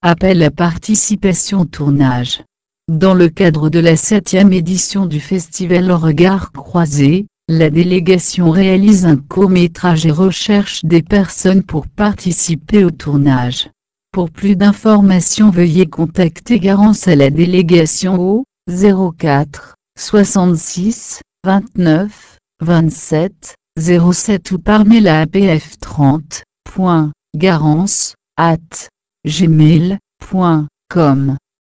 Appel à participation au tournage. Dans le cadre de la 7e édition du festival Au Regard Croisé, la délégation réalise un court-métrage et recherche des personnes pour participer au tournage. Pour plus d'informations, veuillez contacter Garance à la délégation au 04 66 29 27 07 ou par mail à apf30.garance@gmail.com.